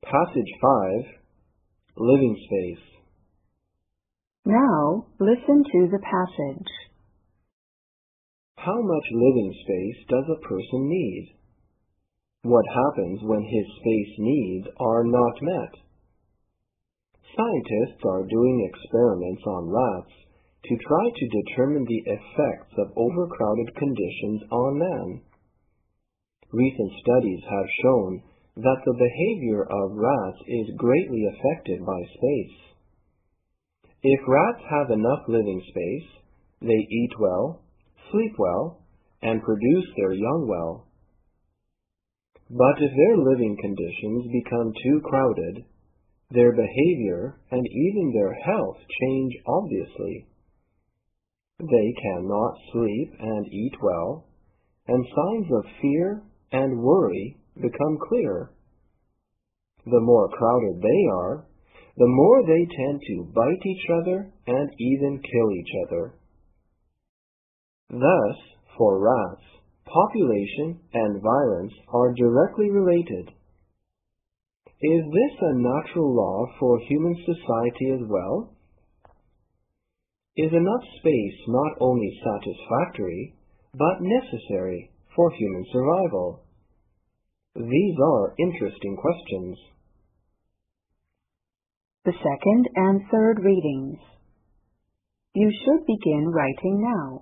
Passage 5, Living Space. Now, listen to the passage. How much living space does a person need? What happens when his space needs are not met? Scientists are doing experiments on rats to try to determine the effects of overcrowded conditions on man. Recent studies have shown that the behavior of rats is greatly affected by space. If rats have enough living space, they eat well, sleep well, and produce their young well. But if their living conditions become too crowded, their behavior and even their health change obviously. They cannot sleep and eat well, and signs of fear and worry become clear. The more crowded they are, the more they tend to bite each other and even kill each other. Thus, for rats, population and violence are directly related. Is this a natural law for human society as well? Is enough space not only satisfactory, but necessary for human survival? These are interesting questions. The second and third readings. You should begin writing now.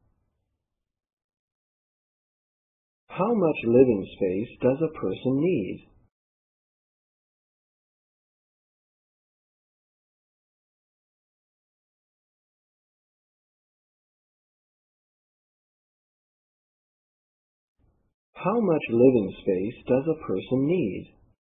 How much living space does a person need? How much living space does a person need?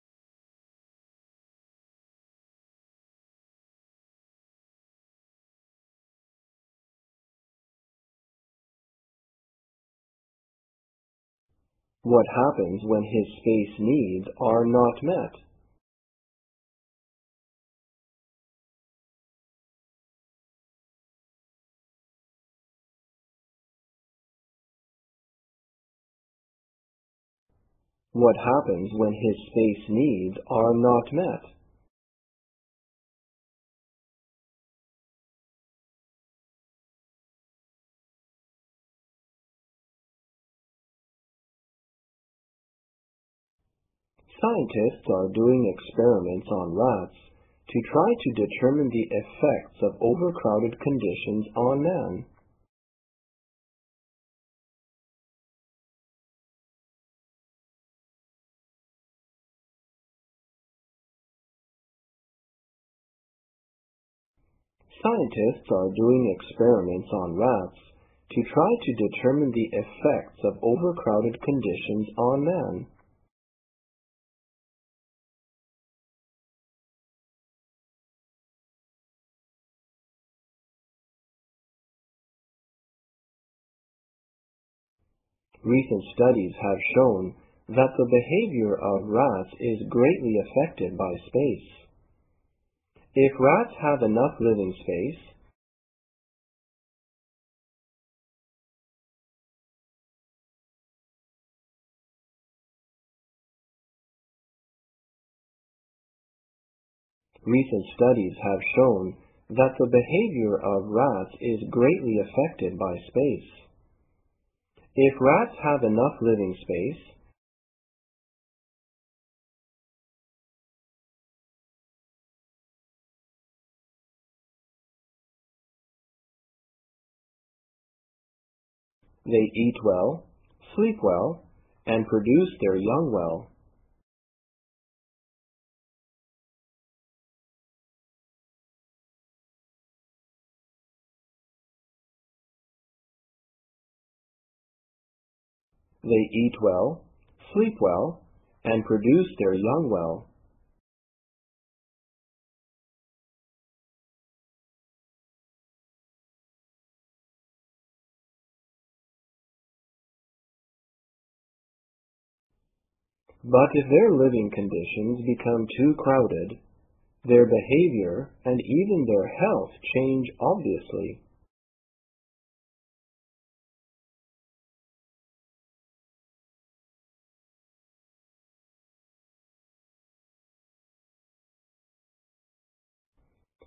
What happens when his space needs are not met? What happens when his space needs are not met? Scientists are doing experiments on rats to try to determine the effects of overcrowded conditions on man. Scientists are doing experiments on rats to try to determine the effects of overcrowded conditions on man. Recent studies have shown that the behavior of rats is greatly affected by space. If rats have enough living space, recent studies have shown that the behavior of rats is greatly affected by space. If rats have enough living space, they eat well, sleep well, and produce their young well. They eat well, sleep well, and produce their young well. But if their living conditions become too crowded, their behavior and even their health change obviously.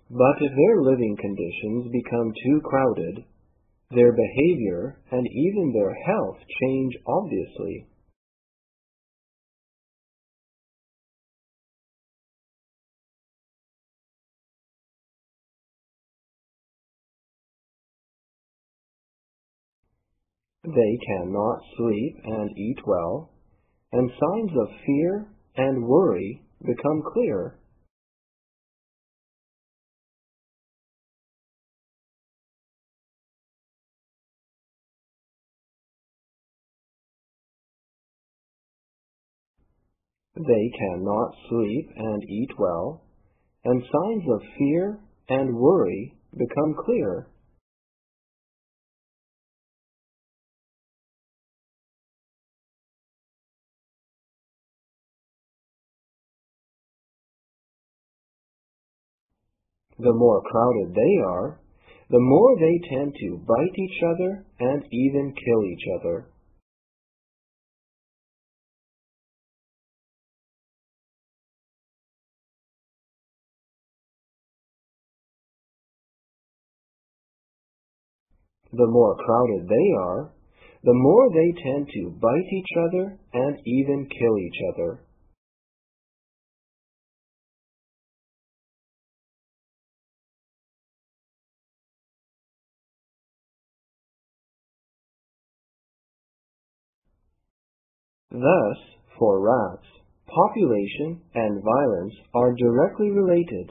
But if their living conditions become too crowded, their behavior and even their health change obviously. They cannot sleep and eat well, and signs of fear and worry become clear. They cannot sleep and eat well, and signs of fear and worry become clear. The more crowded they are, the more they tend to bite each other and even kill each other. The more crowded they are, the more they tend to bite each other and even kill each other. Thus, for rats, population and violence are directly related.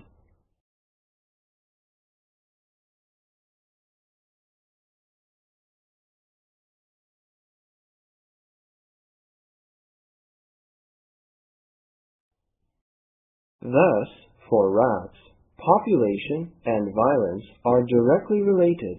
Thus, for rats, population and violence are directly related.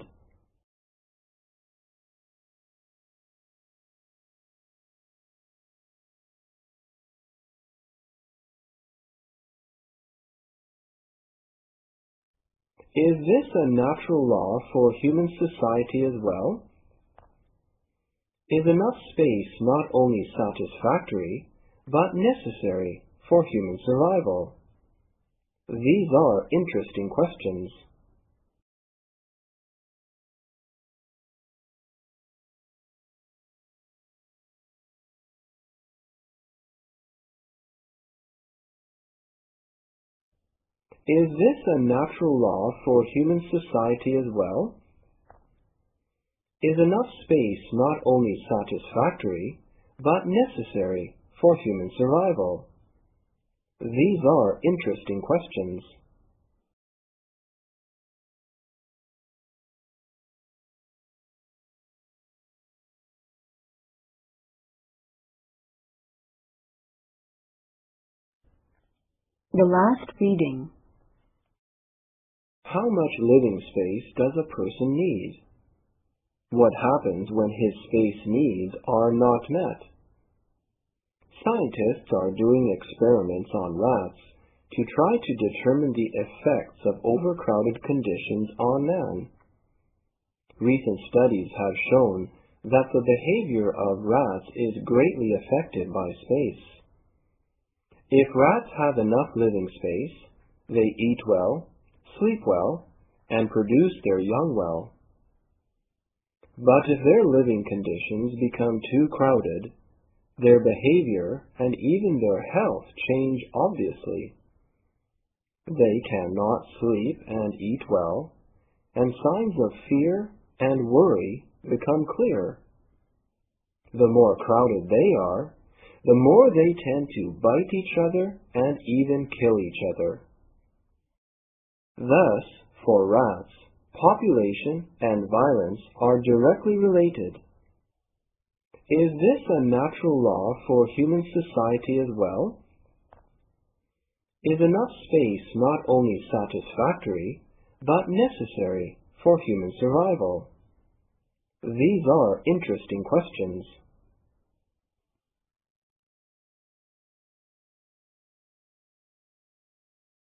Is this a natural law for human society as well? Is enough space not only satisfactory, but necessary for human survival? These are interesting questions. Is this a natural law for human society as well? Is enough space not only satisfactory, but necessary for human survival? These are interesting questions. The last reading. How much living space does a person need? What happens when his space needs are not met? Scientists are doing experiments on rats to try to determine the effects of overcrowded conditions on man. Recent studies have shown that the behavior of rats is greatly affected by space. If rats have enough living space, they eat well, sleep well, and produce their young well. But if their living conditions become too crowded, their behavior and even their health change obviously. They cannot sleep and eat well, and signs of fear and worry become clear. The more crowded they are, the more they tend to bite each other and even kill each other. Thus, for rats, population and violence are directly related. Is this a natural law for human society as well? Is enough space not only satisfactory, but necessary for human survival? These are interesting questions.